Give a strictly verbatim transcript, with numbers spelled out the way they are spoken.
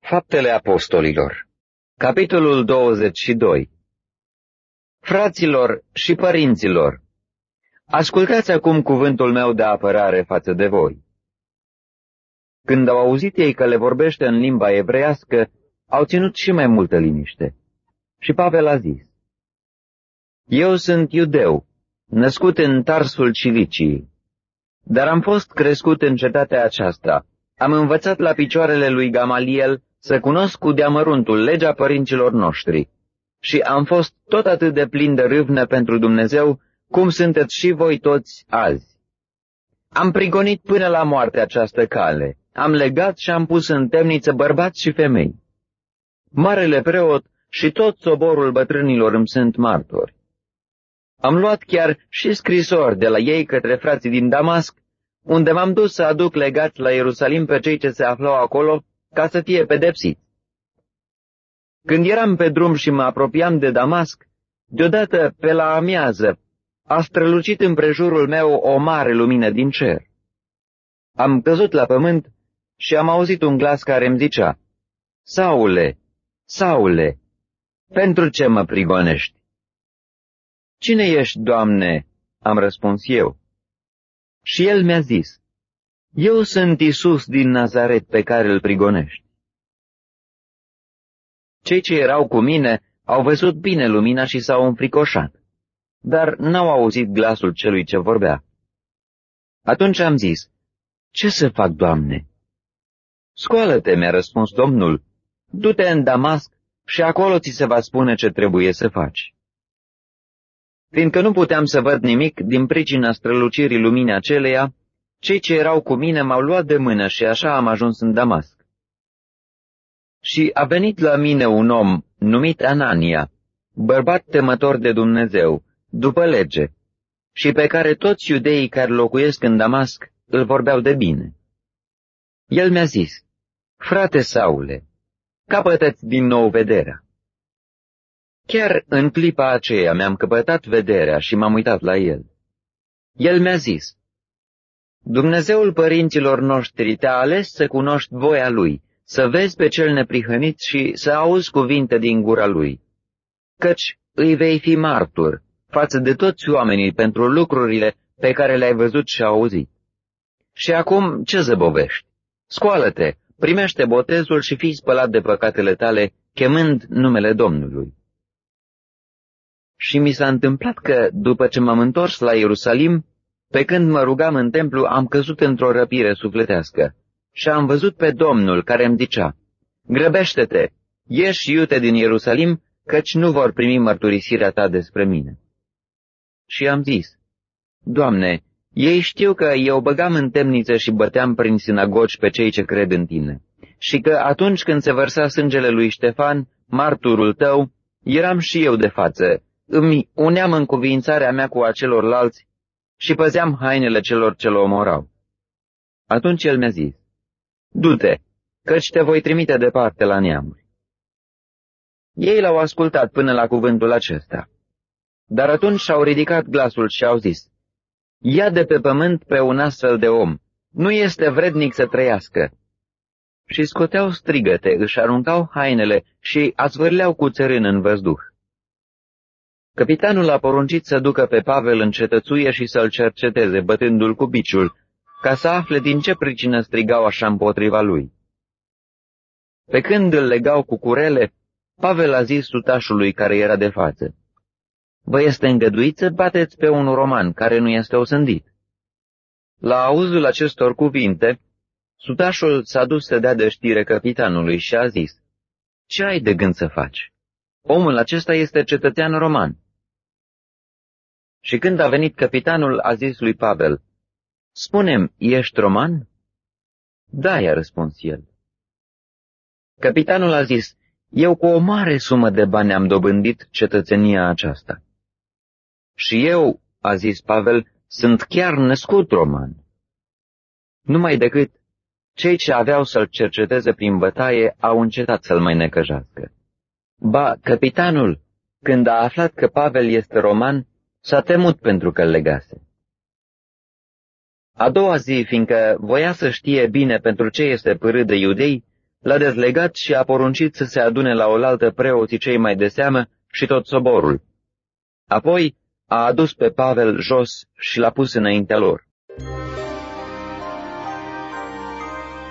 Faptele Apostolilor, capitolul douăzeci și doi. Fraților și părinților, ascultați acum cuvântul meu de apărare față de voi. Când au auzit ei că le vorbește în limba evreiască, au ținut și mai multă liniște. Și Pavel a zis: Eu sunt iudeu, născut în Tarsul Ciliciei, dar am fost crescut în cetatea aceasta. Am învățat la picioarele lui Gamaliel să cunosc cu deamăruntul legea părinților noștri și am fost tot atât de plin de râvnă pentru Dumnezeu, cum sunteți și voi toți azi. Am prigonit până la moarte această cale, am legat și am pus în temniță bărbați și femei. Marele preot și tot soborul bătrânilor îmi sunt martori. Am luat chiar și scrisori de la ei către frații din Damasc, unde m-am dus să aduc legați la Ierusalim pe cei ce se aflau acolo, ca să fie pedepsiți. Când eram pe drum și mă apropiam de Damasc, deodată, pe la amiază, a strălucit împrejurul meu o mare lumină din cer. Am căzut la pământ și am auzit un glas care îmi zicea: Saule, Saule, pentru ce mă prigonești? Cine ești, Doamne? Am răspuns eu. Și el mi-a zis: Eu sunt Iisus din Nazaret pe care îl prigonești. Cei ce erau cu mine au văzut bine lumina și s-au înfricoșat, dar n-au auzit glasul celui ce vorbea. Atunci am zis: Ce să fac, Doamne? Scoală-te, mi-a răspuns Domnul, du-te în Damasc și acolo ți se va spune ce trebuie să faci. Fiindcă nu puteam să văd nimic din pricina strălucirii luminii aceleia, cei ce erau cu mine m-au luat de mână și așa am ajuns în Damasc. Și a venit la mine un om numit Anania, bărbat temător de Dumnezeu, după lege, și pe care toți iudeii care locuiesc în Damasc îl vorbeau de bine. El mi-a zis: Frate Saule, capătă-ți din nou vederea. Chiar în clipa aceea mi-am căpătat vederea și m-am uitat la el. El mi-a zis: Dumnezeul părinților noștri te-a ales să cunoști voia Lui, să vezi pe cel neprihănit și să auzi cuvinte din gura Lui, căci îi vei fi martur față de toți oamenii pentru lucrurile pe care le-ai văzut și auzit. Și acum ce zăbovești? Scoală-te, primește botezul și fii spălat de păcatele tale, chemând numele Domnului. Și mi s-a întâmplat că, după ce m-am întors la Ierusalim, pe când mă rugam în templu, am căzut într-o răpire sufletească și am văzut pe Domnul care îmi zicea: Grăbește-te, ieși iute din Ierusalim, căci nu vor primi mărturisirea ta despre mine. Și am zis: Doamne, ei știu că eu băgam în temniță și băteam prin sinagogi pe cei ce cred în tine, și că atunci când se vărsa sângele lui Ștefan, marturul tău, eram și eu de față, îmi uneam încuviințarea mea cu acelorlalți și păzeam hainele celor ce-l omorau. Atunci el mi-a zis: Du-te, căci te voi trimite departe la neamuri. Ei l-au ascultat până la cuvântul acesta, dar atunci și-au ridicat glasul și au zis: Ia de pe pământ pe un astfel de om, nu este vrednic să trăiască. Și scoteau strigăte, își aruncau hainele și azvârleau cu țărân în văzduh. Căpitanul a poruncit să ducă pe Pavel în cetățuie și să-l cerceteze, bătându-l cu biciul, ca să afle din ce pricină strigau așa împotriva lui. Pe când îl legau cu curele, Pavel a zis sutașului care era de față: Vă este îngăduit să bateți pe un roman care nu este osândit. La auzul acestor cuvinte, sutașul s-a dus să dea de știre căpitanului și a zis: Ce ai de gând să faci? Omul acesta este cetățean roman. Și când a venit căpitanul, a zis lui Pavel: Spune-mi, ești roman? Da, i-a răspuns el. Căpitanul a zis: Eu cu o mare sumă de bani am dobândit cetățenia aceasta. Și eu, a zis Pavel, sunt chiar născut roman. Numai decât cei ce aveau să-l cerceteze prin bătaie au încetat să-l mai necăjească. Ba, căpitanul, când a aflat că Pavel este roman, s-a temut pentru că îl legase. A doua zi, fiindcă voia să știe bine pentru ce este pârât de iudei, l-a dezlegat și a poruncit să se adune la oaltă preoții cei mai de seamă și tot soborul. Apoi a adus pe Pavel jos și l-a pus înaintea lor.